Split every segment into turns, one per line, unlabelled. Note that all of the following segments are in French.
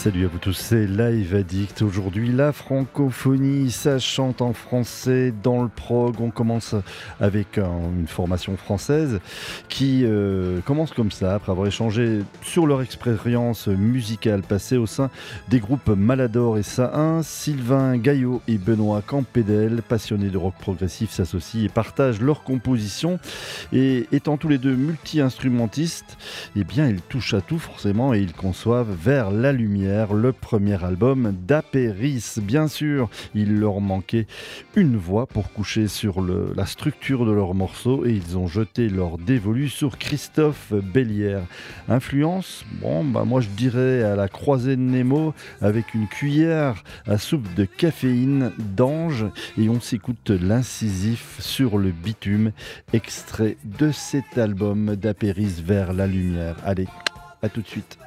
Salut à vous tous, c'est Live Addict. Aujourd'hui, la francophonie, ça chante en français dans le prog. On commence avec une formation française qui commence comme ça, après avoir échangé sur leur expérience musicale passée au sein des groupes Malador et Sahin. Sylvain Gaillot et Benoît Campbell, passionnés de rock progressif, s'associent et partagent leurs compositions. Et étant tous les deux multi-instrumentistes, eh bien, ils touchent à tout forcément et ils conçoivent Vers la lumière, le premier album d'Apéris. Bien sûr, il leur manquait une voix pour coucher sur la structure de leurs morceaux et ils ont jeté leur dévolu sur Christophe Bellière. Influence, moi je dirais à la croisée de Nemo avec une cuillère à soupe de caféine d'Ange, et on s'écoute l'incisif sur le bitume, extrait de cet album d'Apéris, Vers la lumière. Allez, à tout de suite.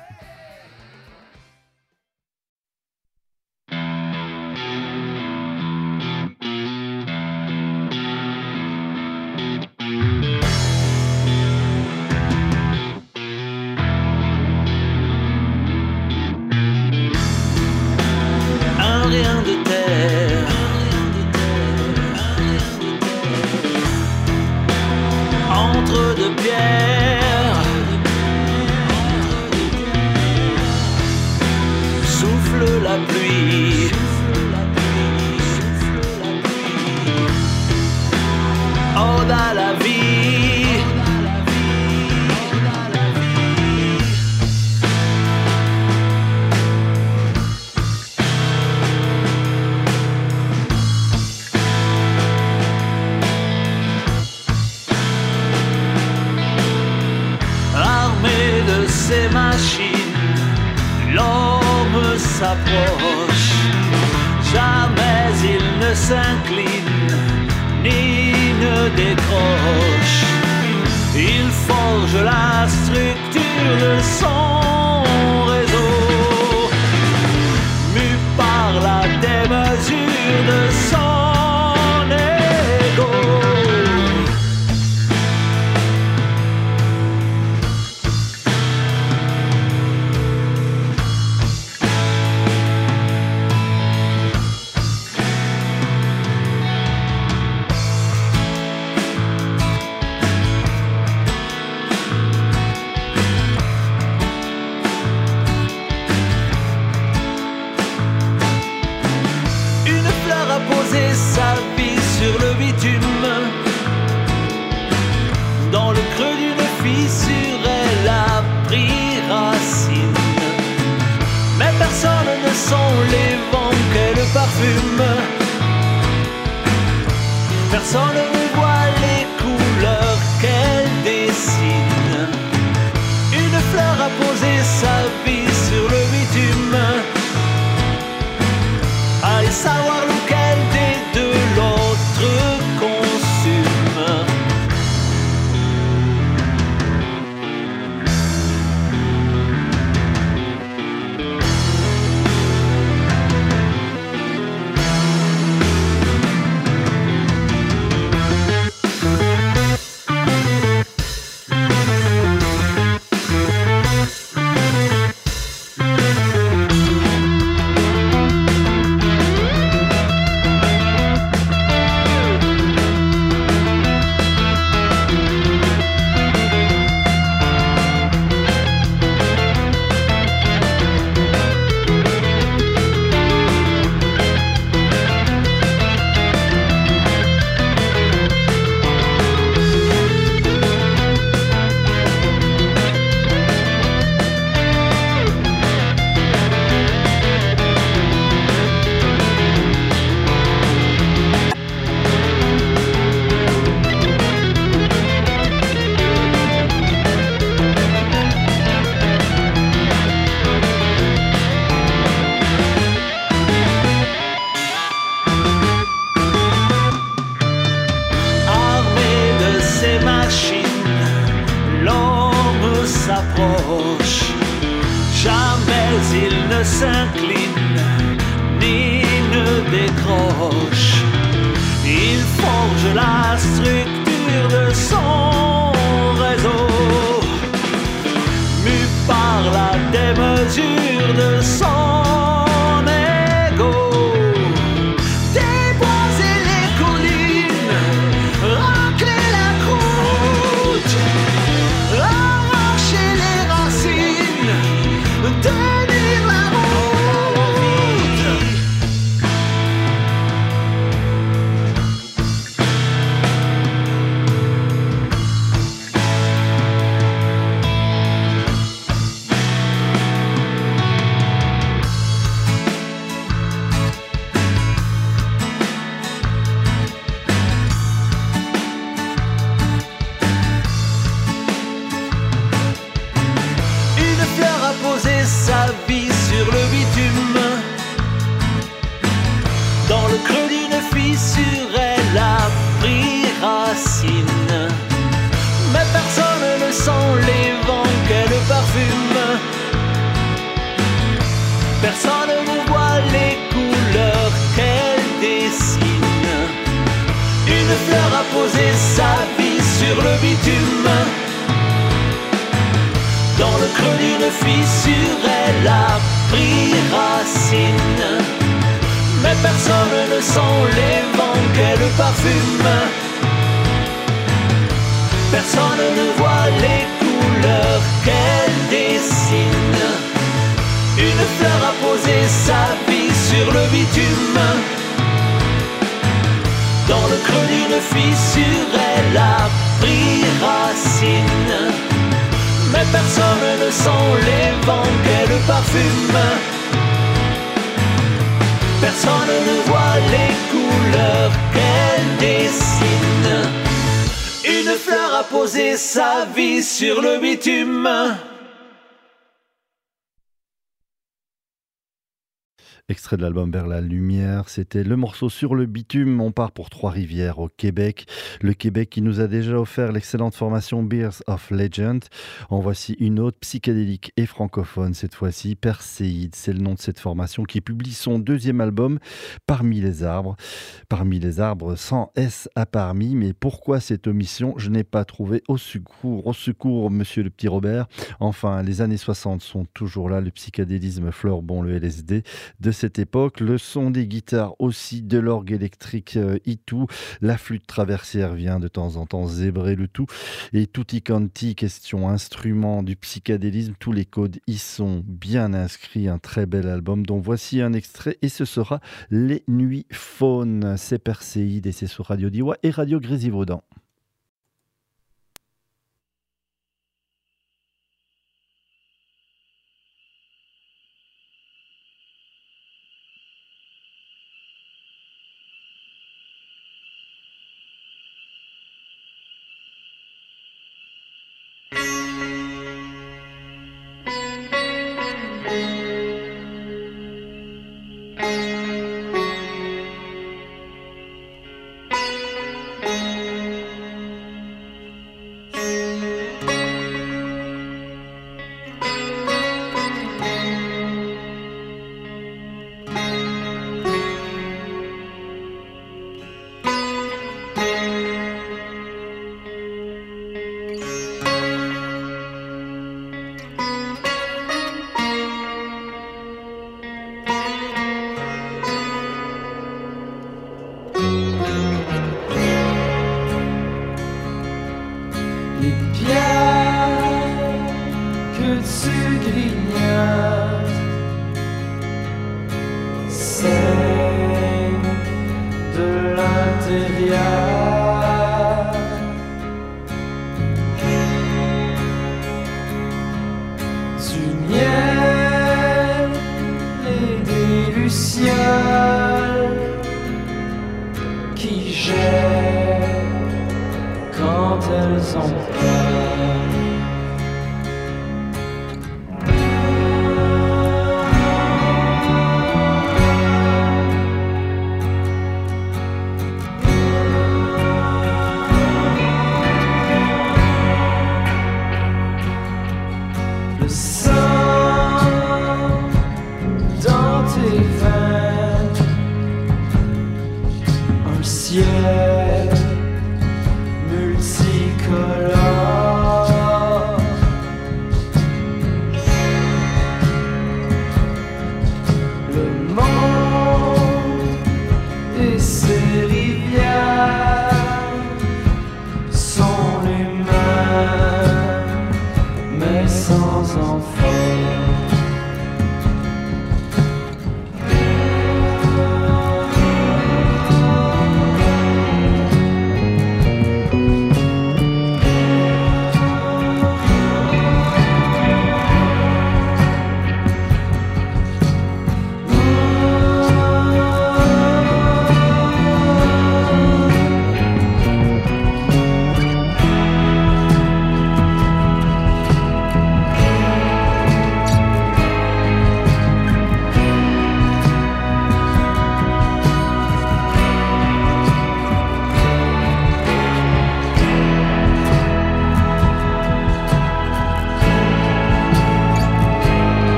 Rien de terre, entre deux pierres, souffle la pluie, ode à la vie. Ces machines, l'homme s'approche, jamais il ne s'incline, ni ne décroche. Il forge la structure de son réseau, mu par la démesure de son ego. Sa vie sur le bitume, dans le creux d'une fissure, elle a pris racine. Mais personne ne sent les vents qu'elle parfume, personne ne voit les couleurs qu'elle dessine. Une fleur a posé sa vie sur le bitume, allez savoir lequel des deux l'autre consume. Il ne s'incline ni ne décroche. Il forge la structure de son réseau, mu par la démesure de son racines. Mais personne ne sent les vents qu'elle parfume. Personne ne voit les couleurs qu'elle dessine. Une fleur a posé sa vie sur le bitume. Dans le creux d'une fissure, elle a pris racine. Mais personne ne sent les vents qu'elle parfume. Personne ne voit les couleurs qu'elle dessine. Une fleur a posé sa vie sur le bitume. Dans le creux d'une fissure, elle a pris racine. Mais personne ne sent les vents qu'elle parfume. Personne ne voit les couleurs qu'elle dessine. Une fleur a posé sa vie sur le bitume.
Extrait de l'album Vers la lumière, c'était le morceau Sur le bitume. On part pour Trois-Rivières au Québec. Le Québec qui nous a déjà offert l'excellente formation Beers of Legend. En voici une autre, psychédélique et francophone cette fois-ci. Perséide, c'est le nom de cette formation qui publie son deuxième album Parmi les arbres. Parmi les arbres, sans S à parmi. Mais pourquoi cette omission? Je n'ai pas trouvé. Au secours, monsieur le petit Robert. Enfin, les années 60 sont toujours là. Le psychédélisme fleure bon le LSD de cette époque, le son des guitares aussi, de l'orgue électrique tout, la flûte traversière vient de temps en temps zébrer le tout, et tutti quanti, question instrument du psychédélisme, tous les codes y sont bien inscrits, un très bel album dont voici un extrait, et ce sera Les Nuits Faunes, c'est Perséide et c'est sur Radio Diois et Radio Grésivaudan.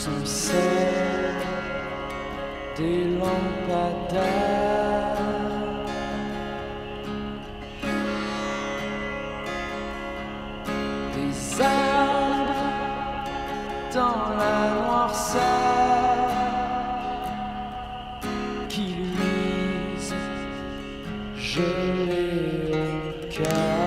sont celles des lampadaires, des arbres dans la noirceur qui luisent gelés au cœur.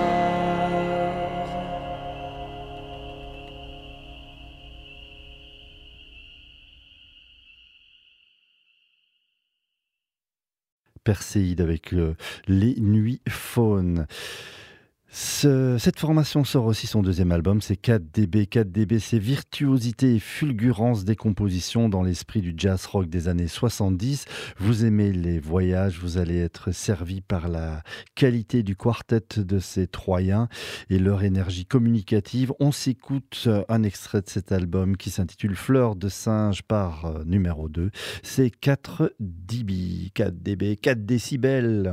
Perséide avec les Nuits Faunes. Cette formation sort aussi son deuxième album, c'est 4DB. 4DB, c'est virtuosité et fulgurance des compositions dans l'esprit du jazz rock des années 70. Vous aimez les voyages, vous allez être servi par la qualité du quartet de ces Troyens et leur énergie communicative. On s'écoute un extrait de cet album qui s'intitule Fleur de singe par numéro 2. C'est 4DB, 4DB, 4 décibels.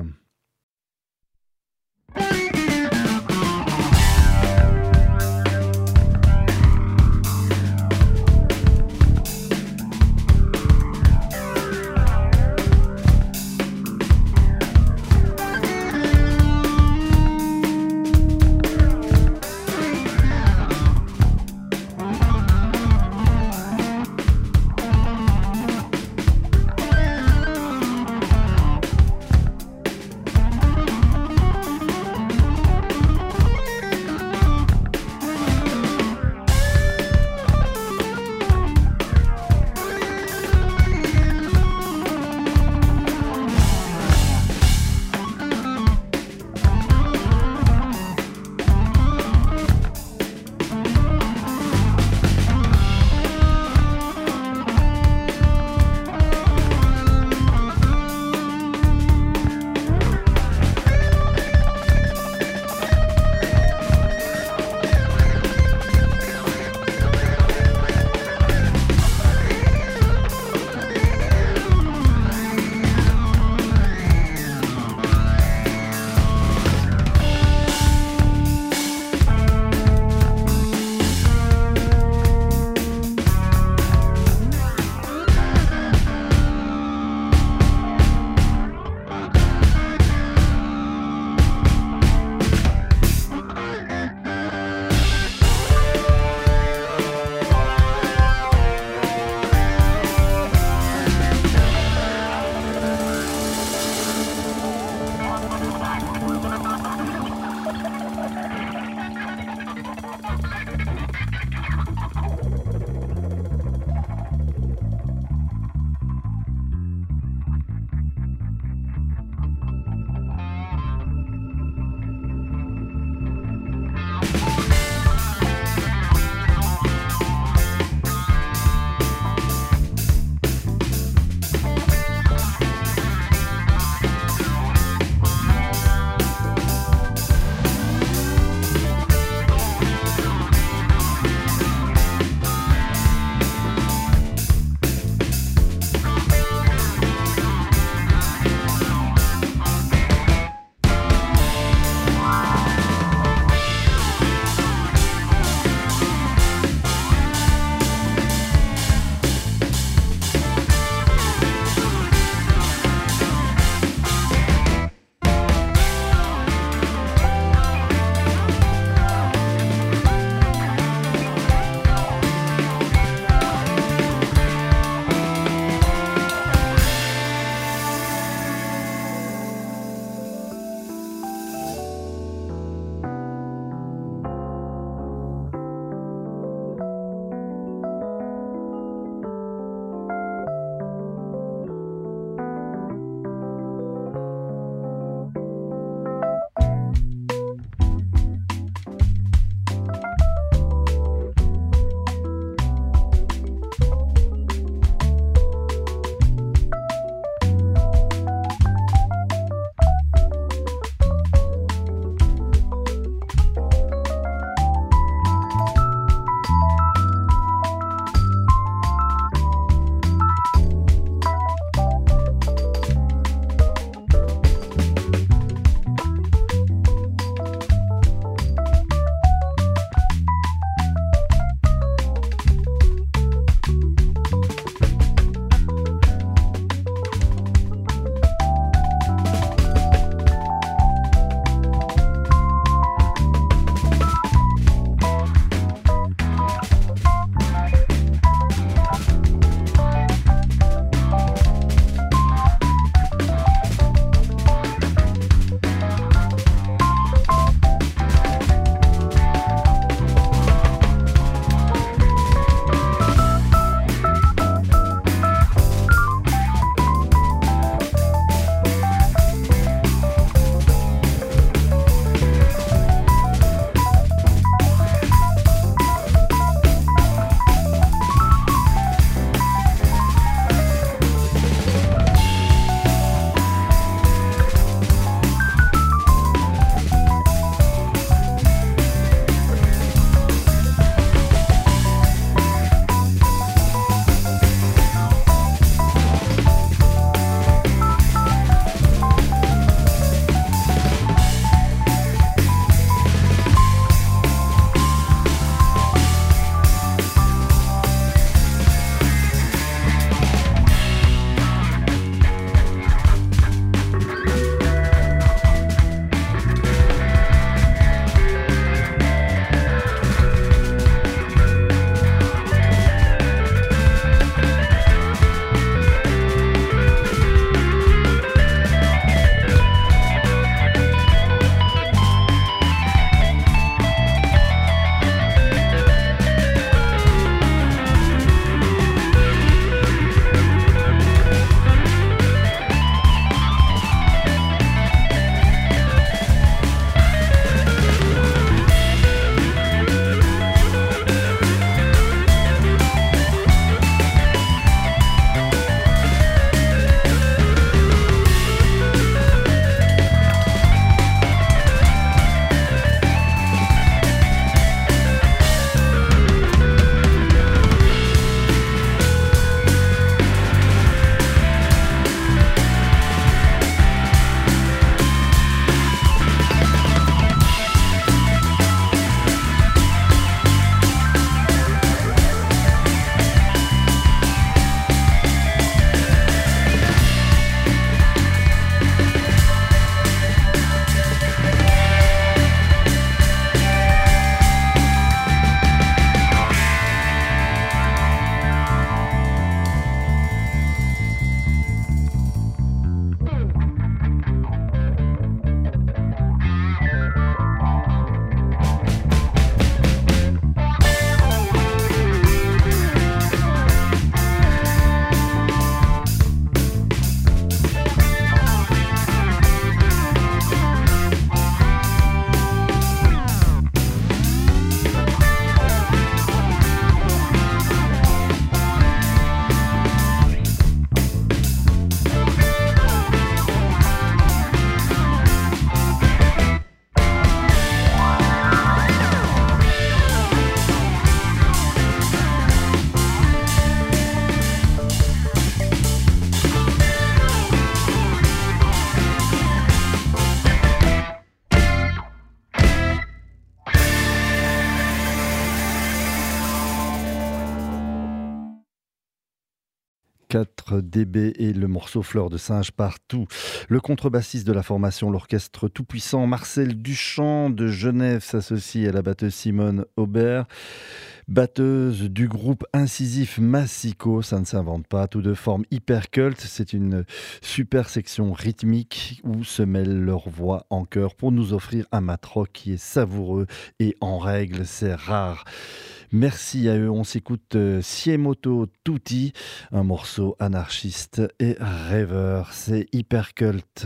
4 dB et le morceau Fleur de singe partout. Le contrebassiste de la formation, l'orchestre tout-puissant Marcel Duchamp de Genève s'associe à la batteuse Simone Aubert. Batteuse du groupe incisif Massico, ça ne s'invente pas, tout de forme hyper culte. C'est une super section rythmique où se mêlent leurs voix en chœur pour nous offrir un matrock qui est savoureux et en règle, c'est rare. Merci à eux, on s'écoute Siemoto Tutti, un morceau anarchiste et rêveur, c'est hyper culte.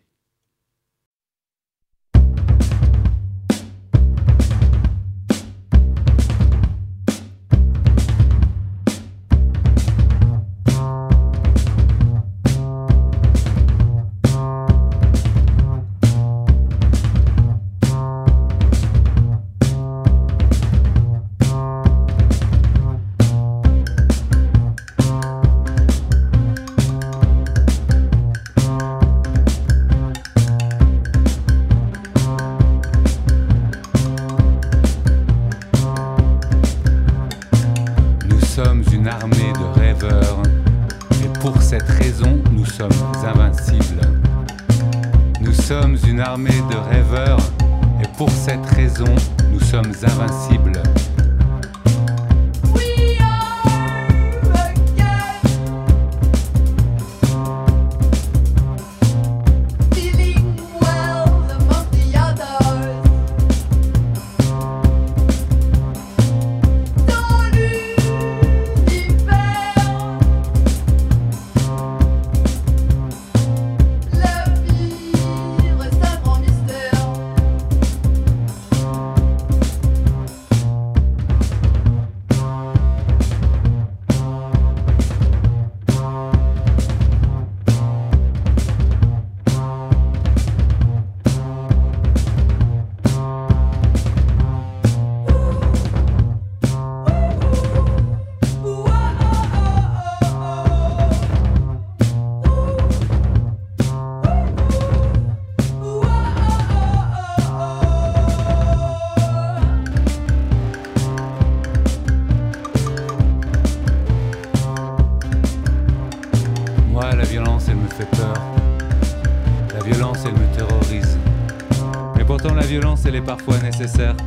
Elle est parfois nécessaire.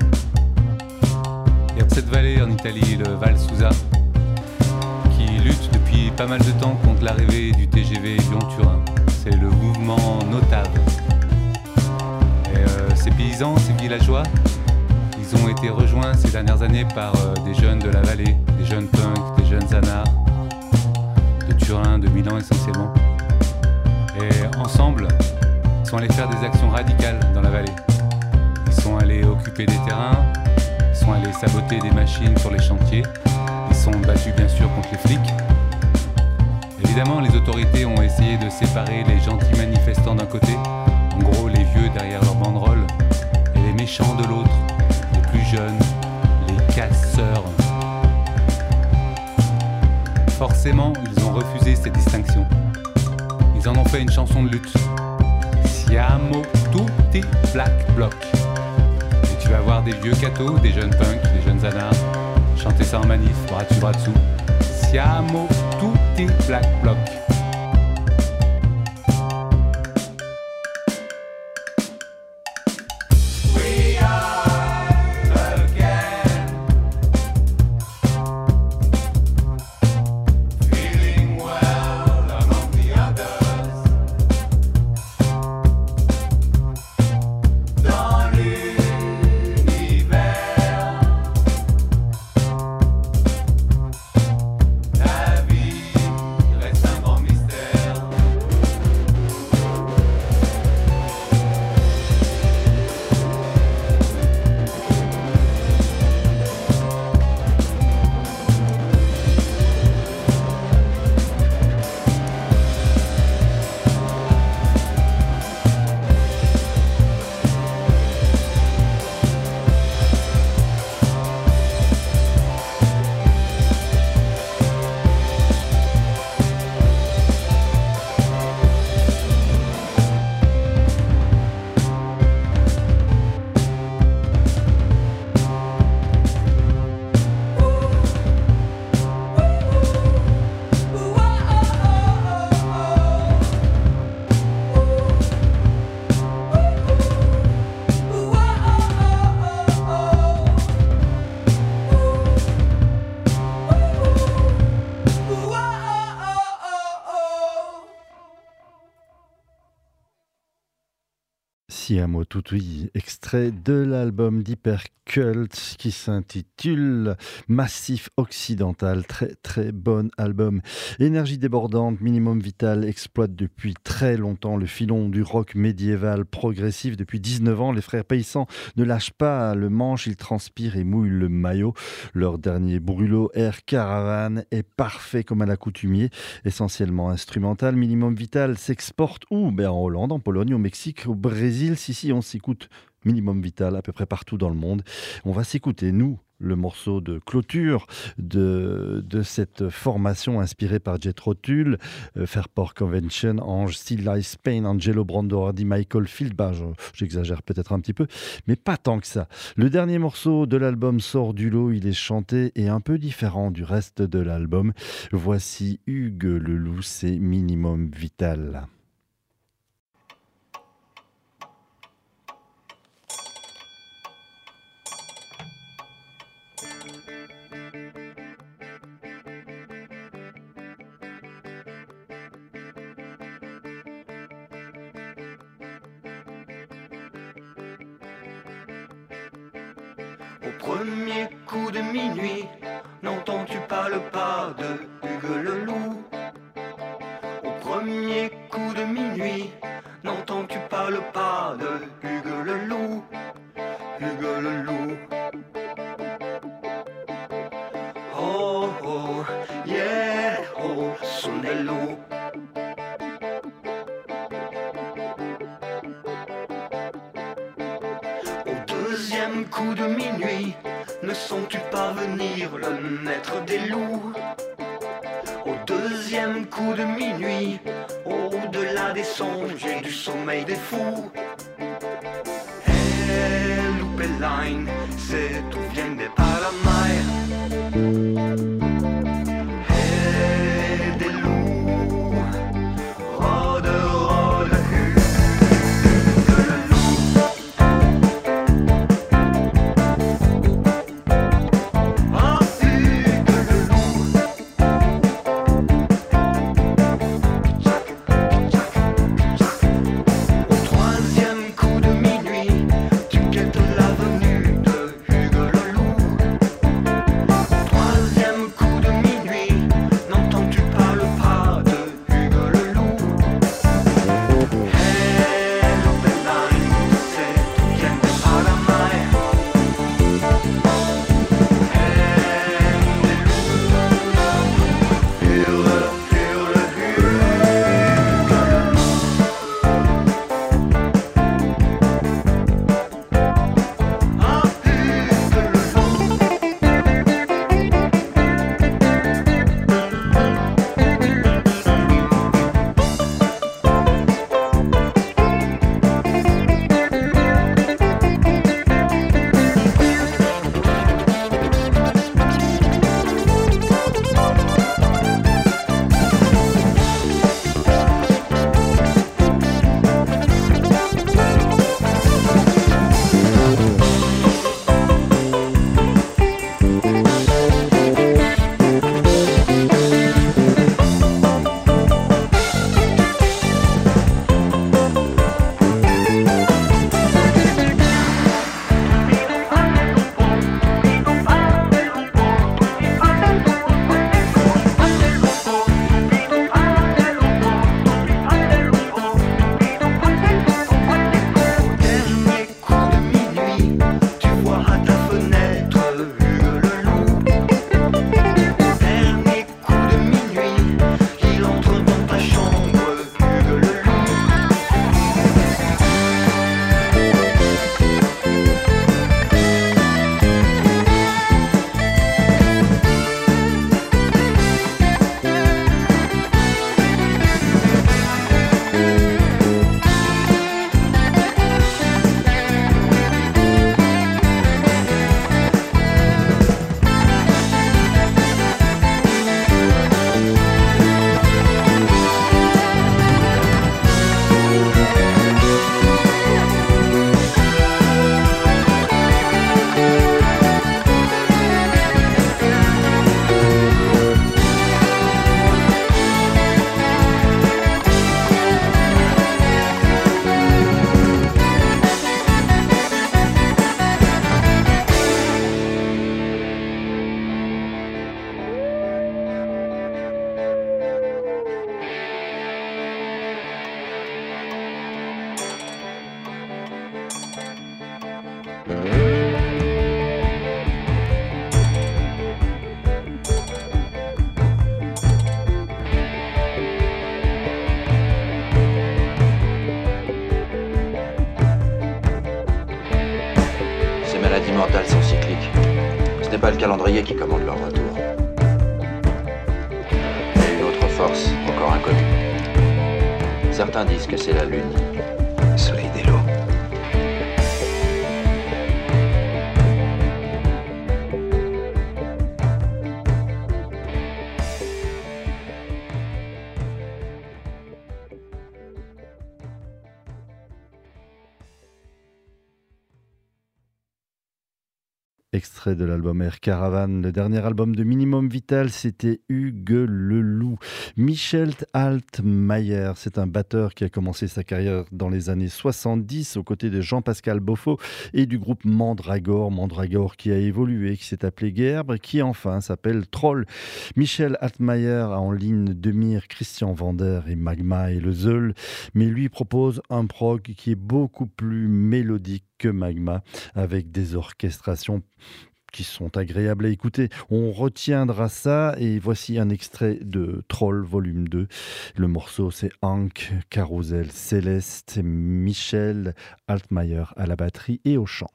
Il y a cette vallée en Italie, le Val Susa, qui lutte depuis pas mal de temps contre l'arrivée du TGV Lyon-Turin. C'est le mouvement Notave. Et ces paysans, ces villageois, ils ont été rejoints ces dernières années par des jeunes de la vallée, des jeunes punks, des jeunes anards, de Turin, de Milan essentiellement. Et ensemble, ils sont allés faire des actions radicales dans la vallée. Ils sont allés occuper des terrains, ils sont allés saboter des machines sur les chantiers, ils sont battus bien sûr contre les flics. Évidemment, les autorités ont essayé de séparer les gentils manifestants d'un côté, en gros les vieux derrière leurs banderoles, et les méchants de l'autre, les plus jeunes, les casseurs. Forcément, ils ont refusé ces distinctions. Ils en ont fait une chanson de lutte. Siamo tutti Black Bloc. Tu vas voir des vieux cathos, des jeunes punks, des jeunes anards chanter ça en manif, bras dessus, bras dessous. Siamo tutti Black Bloc.
La vie reste un grand
Siamo Tutti, extrait de l'album d'Hypercult qui s'intitule Massif Occidental. Très très bon album. Énergie débordante, Minimum Vital exploite depuis très longtemps le filon du rock médiéval progressif. Depuis 19 ans, les frères paysans ne lâchent pas le manche, ils transpirent et mouillent le maillot. Leur dernier brûlot, Air Caravan, est parfait comme à l'accoutumée. Essentiellement instrumental, Minimum Vital s'exporte où? En Hollande, en Pologne, au Mexique, au Brésil. Si, on s'écoute Minimum Vital à peu près partout dans le monde. On va s'écouter, nous, le morceau de clôture de cette formation inspirée par Jethro Tull, Fairport Convention, Ange, Still Lies Pain, Angelo Brando Hardy, Michael Field. J'exagère peut-être un petit peu, mais pas tant que ça. Le dernier morceau de l'album sort du lot, il est chanté et un peu différent du reste de l'album. Voici Hugues Leloup, c'est Minimum Vital.
Au premier coup de minuit, n'entends-tu pas le pas de Hugues Leloup? Au premier coup de minuit, n'entends-tu pas le pas de Hugues Leloup? Hugues Leloup. Oh oh, yeah, oh, Sonello. Deuxième coup de minuit, ne sens-tu pas venir le maître des loups? Au deuxième coup de minuit, au-delà des songes et du sommeil des fous. Hey, Lupeline, c'est tout vient des Palamai. Hey, des loups, rôde, rôde, la venue de
calendrier qui commande leur retour. Et une autre force, encore inconnue. Certains disent que c'est la Lune. Soleil des lots.
Extrait de l'album Air Caravan, le dernier album de Minimum Vital, c'était Hugues Leloup. Michel Altmaier, c'est un batteur qui a commencé sa carrière dans les années 70 aux côtés de Jean-Pascal Beaufort et du groupe Mandragore. Mandragore qui a évolué, qui s'est appelé Gerbe, qui enfin s'appelle Troll. Michel Altmaier a en ligne de mire Christian Vander et Magma et le Zeul, mais lui propose un prog qui est beaucoup plus mélodique que Magma, avec des orchestrations qui sont agréables à écouter. On retiendra ça et voici un extrait de Troll volume 2. Le morceau c'est Hank, Carousel Céleste, c'est Michel Altmaier à la batterie et au chant.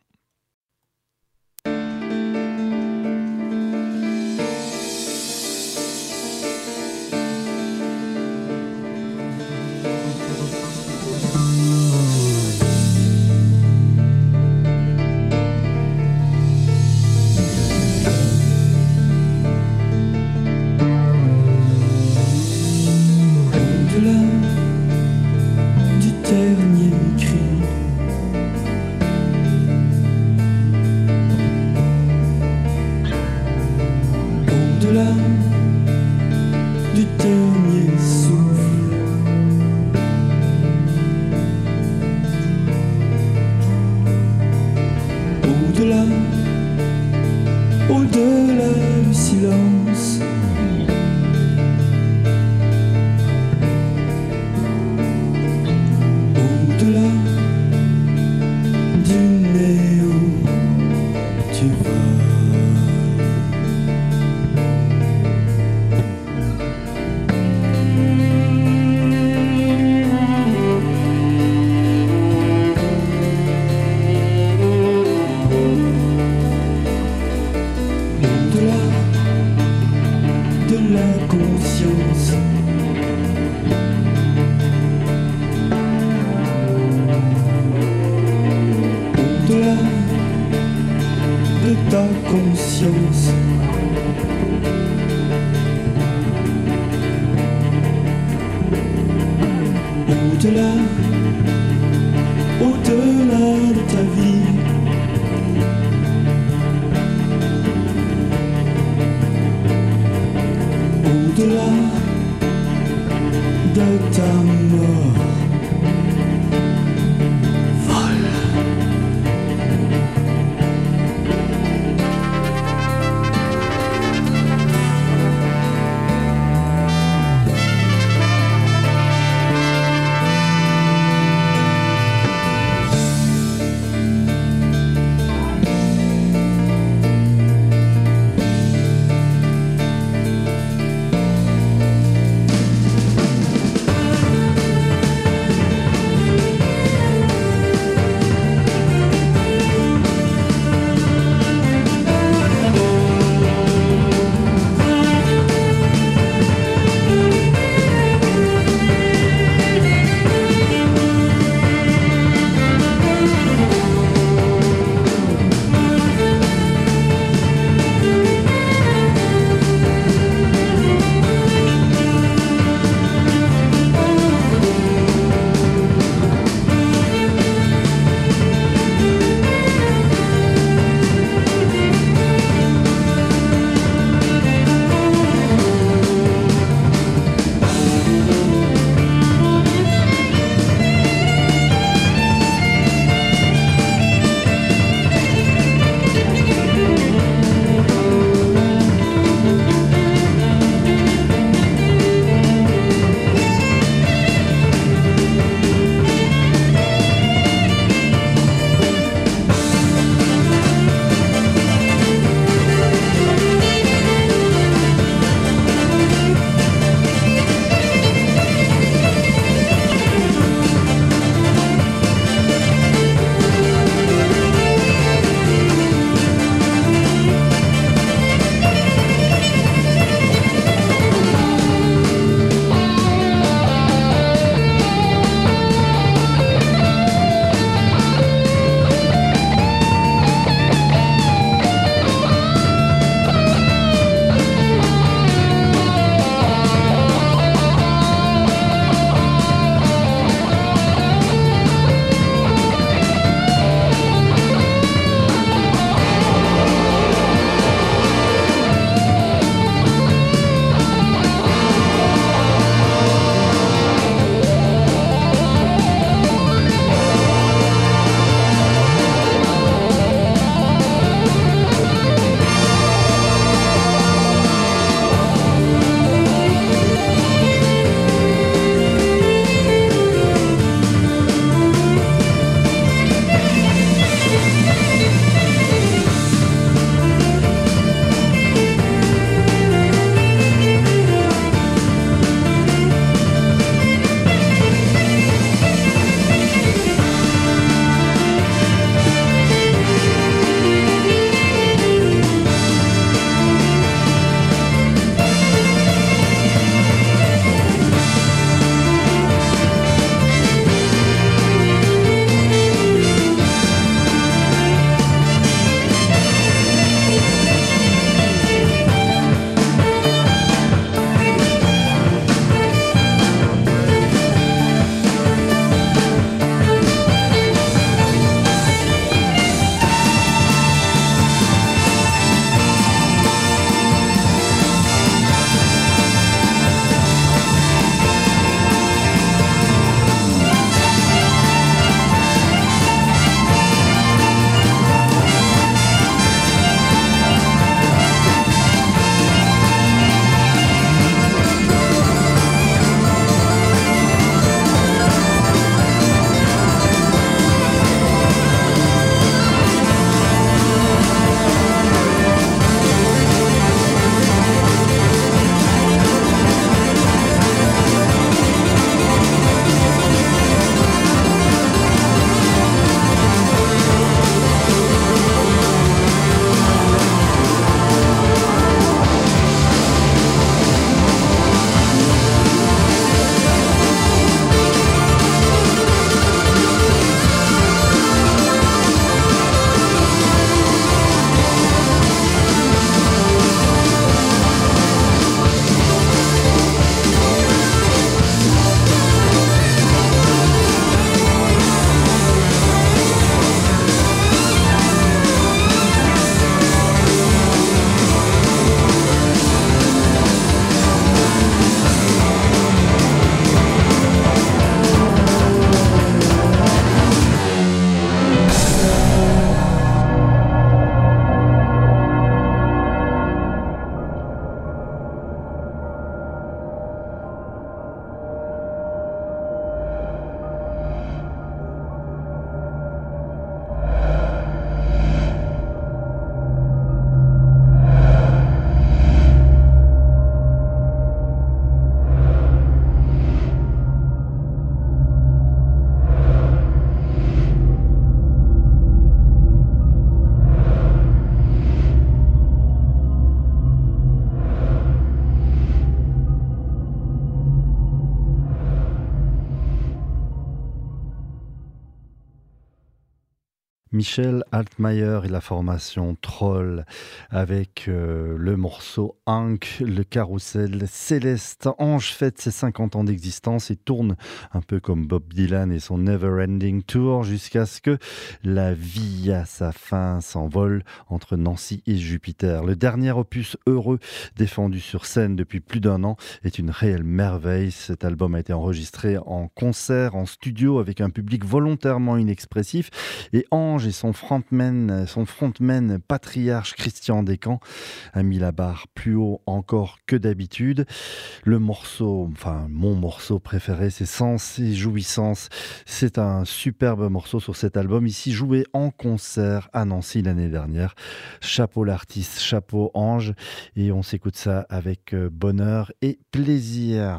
Michel Altmaier et la formation Troll avec le morceau Hank, le carrousel céleste. Ange fête ses 50 ans d'existence et tourne un peu comme Bob Dylan et son Never Ending Tour jusqu'à ce que la vie à sa fin s'envole entre Nancy et Jupiter. Le dernier opus heureux défendu sur scène depuis plus d'1 an est une réelle merveille. Cet album a été enregistré en concert, en studio avec un public volontairement inexpressif et Ange et son frontman patriarche Christian Descamps a mis la barre plus haut encore que d'habitude. Le morceau, enfin mon morceau préféré, c'est Sens et Jouissance. C'est un superbe morceau sur cet album, ici joué en concert à Nancy l'année dernière. Chapeau l'artiste, chapeau Ange, et on s'écoute ça avec bonheur et plaisir.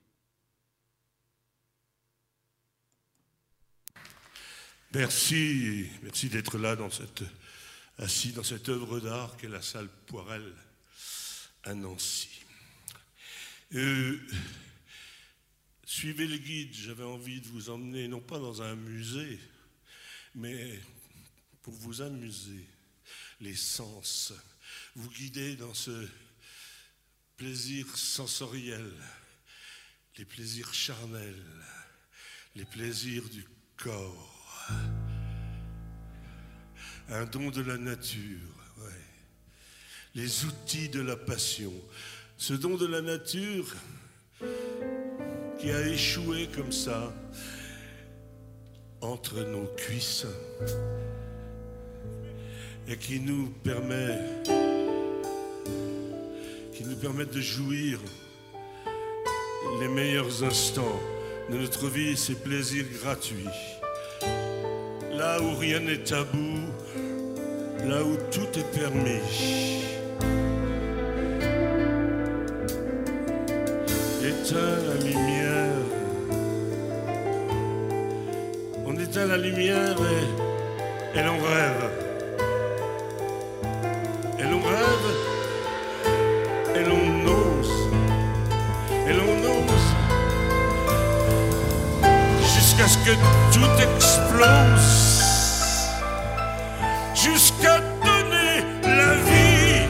Merci d'être là assis dans cette œuvre d'art qu'est la salle Poirel à Nancy. Suivez le guide, j'avais envie de vous emmener, non pas dans un musée, mais pour vous amuser, les sens, vous guider dans ce plaisir sensoriel, les plaisirs charnels, les plaisirs du corps. Un don de la nature, ouais. Les outils de la passion. Ce don de la nature qui a échoué comme ça entre nos cuisses et qui nous permet de jouir les meilleurs instants de notre vie et ses plaisirs gratuits. Là où rien n'est tabou, là où tout est permis. Éteins la lumière. On éteint la lumière et l'on rêve. Et l'on rêve et l'on ose. Et l'on ose jusqu'à ce que tout explose. Jusqu'à donner la vie.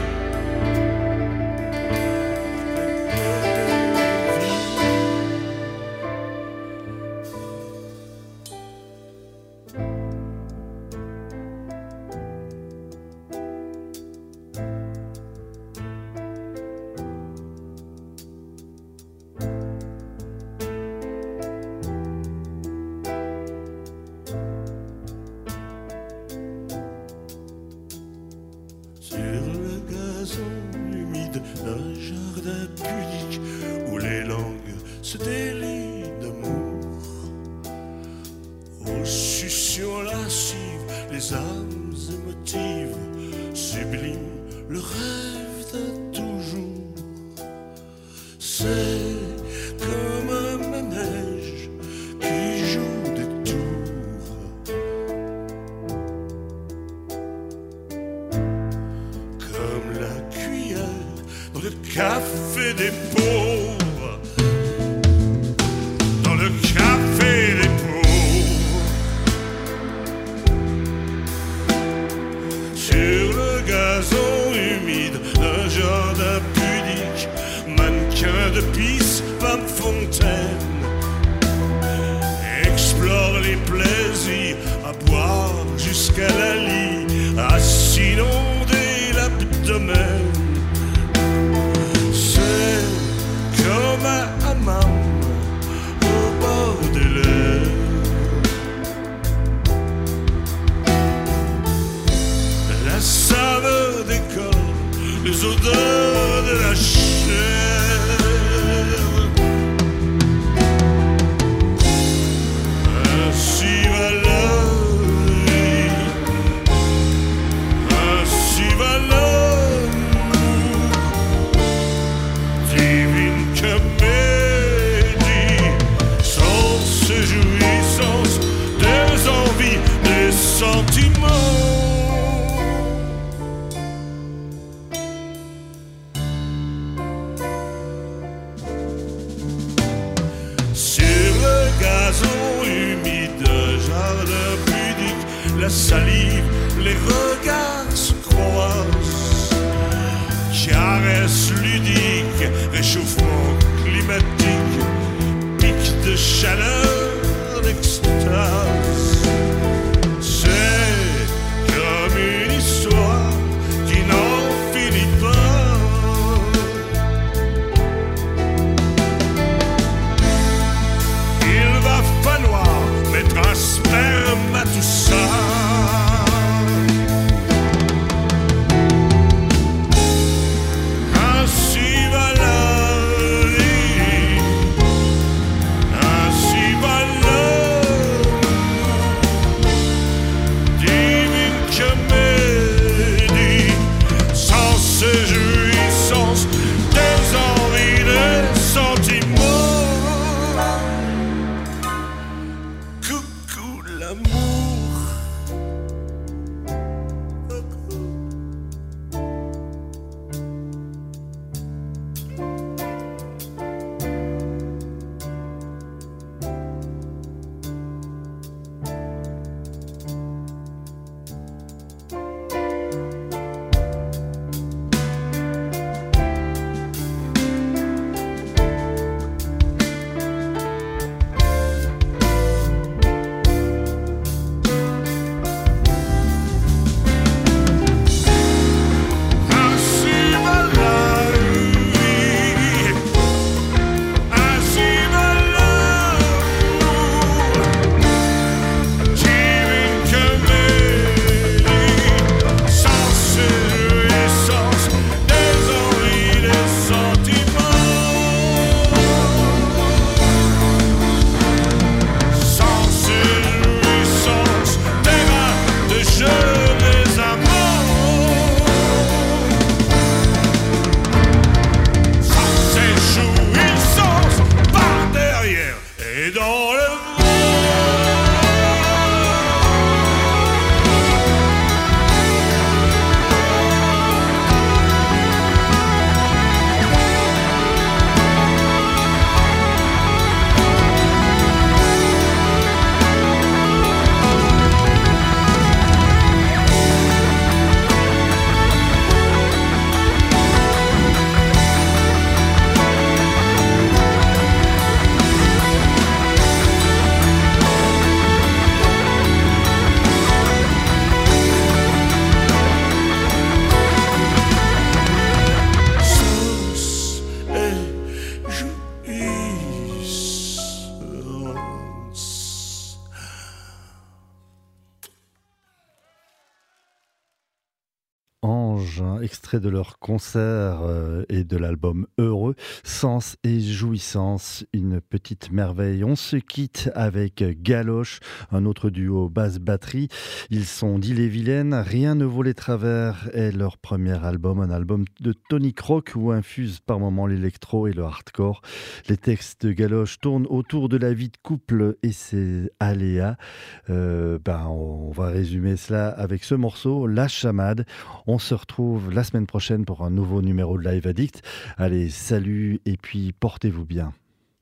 Sur le gazon humide salive, les regards se croisent. Caresse ludique, réchauffement climatique, pic de chaleur, d'extase. C'est comme une histoire qui n'en finit pas. Il va falloir mettre un sperme à tout ça.
Extrait de leur concert et de l'album Heureux, Sens et Jouissance, une petite merveille. On se quitte avec Galoche, un autre duo basse-batterie. Ils sont d'Ille-et-Vilaine, Rien ne vaut les travers est leur premier album, un album de tonic rock où infuse par moments l'électro et le hardcore. Les textes de Galoche tournent autour de la vie de couple et ses aléas. On va résumer cela avec ce morceau, La Chamade. On se retrouve la semaine prochaine pour un nouveau numéro de Live Addict. Allez, salut et puis portez-vous bien.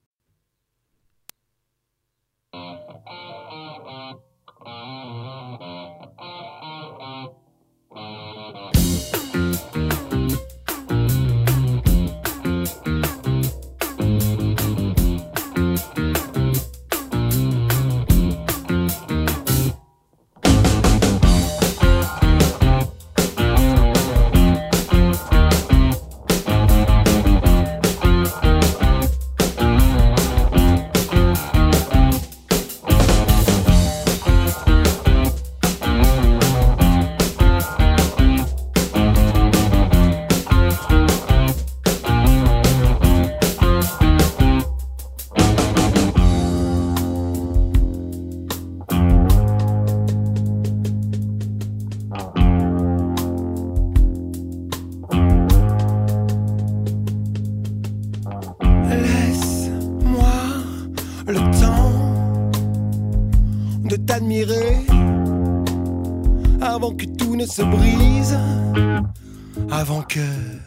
Avant que tout ne se brise, avant que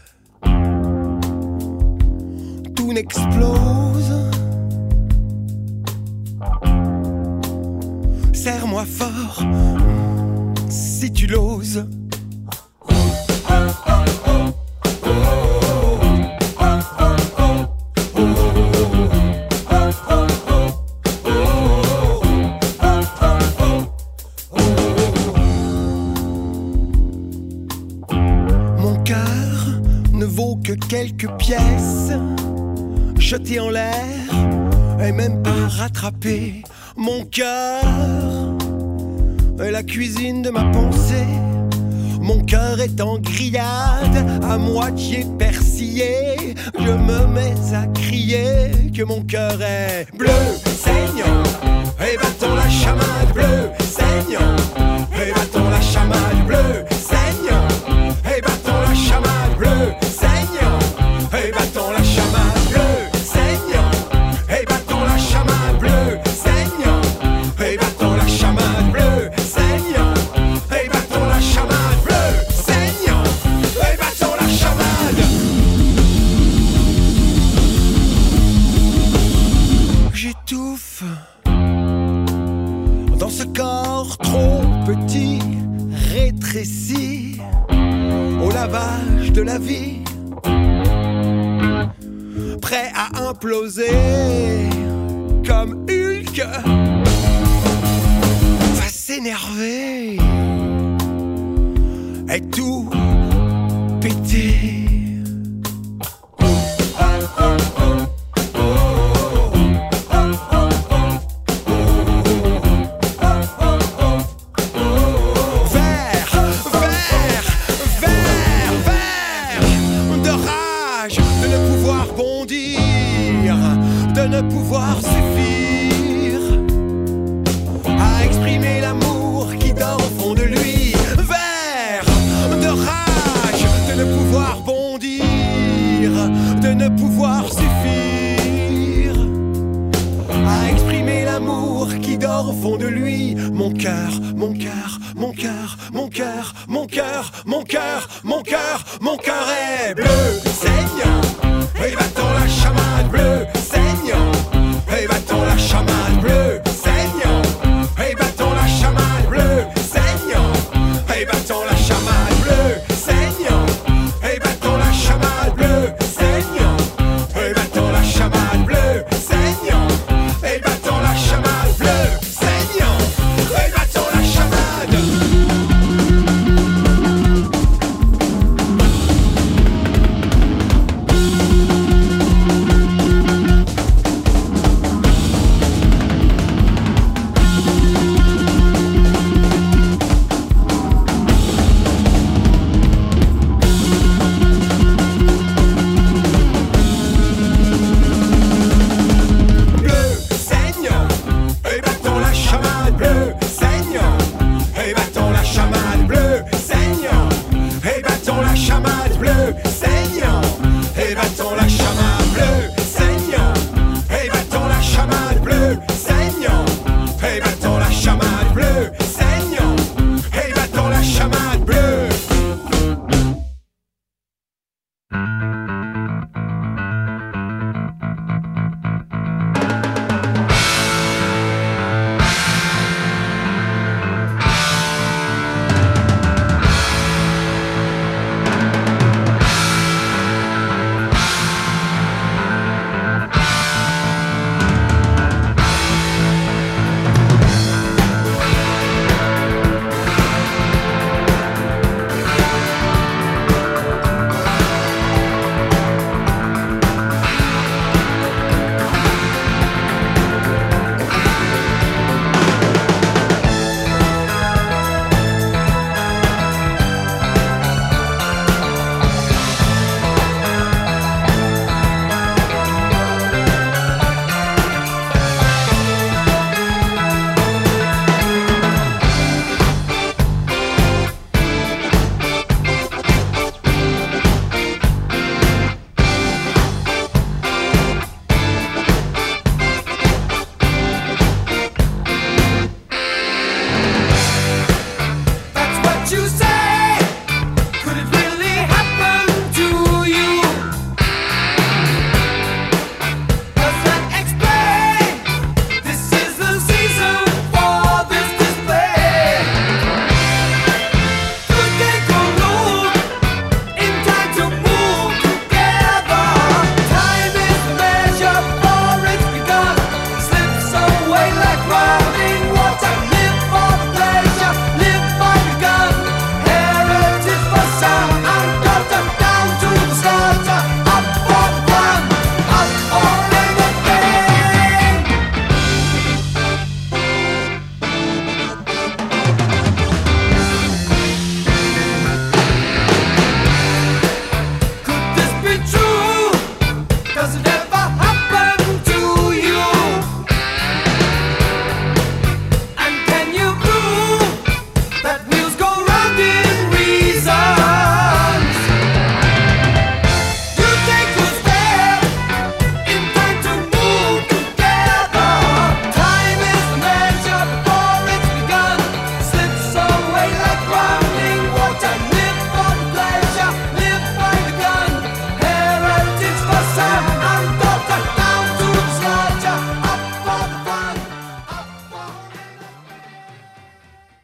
tout n'explose. Serre-moi fort, si tu l'oses. Mon cœur ne vaut que quelques pièces jetées en l'air et même pas rattrapées. Mon cœur est la cuisine de ma pensée. Mon cœur est en grillade, à moitié persillé. Je me mets à crier que mon cœur est bleu, saignant. Et battons la chamade, bleu, saignant. Et battons la chamade, bleu, saignant. Et battons la chamade, bleu, saignant. Et battons la chamade, bleu, saignant. Et battons la chamade, bleu, saignant. Et battons la chamade, bleu, saignant. Et battons la chamade, bleu, saignant. Et battons la chamade. J'étouffe dans ce corps trop petit, rétréci au lavage de la vie, prêt à imploser comme Hulk, va s'énerver et tout péter. Pouvoir suffire à exprimer l'amour qui dort au fond de lui. Vert de rage de ne pouvoir bondir, de ne pouvoir suffire à exprimer l'amour qui dort au fond de lui. Mon cœur, mon cœur, mon cœur, mon cœur, mon cœur, mon cœur, mon cœur, mon cœur est bleu, saignant. Et battons la chamade, bleu, saignant. Et battons la chamade, bleu, saignant. Et battons la chamade, bleu, saignant. Et battons la chamade, bleu, saignant. Et battons la chamade, bleu, saignant. Et battons la chamade, bleu, saignant. Et battons la chamade, bleu, saignant. Et battons la chamade. Chamade, bleu, saignant. Et battons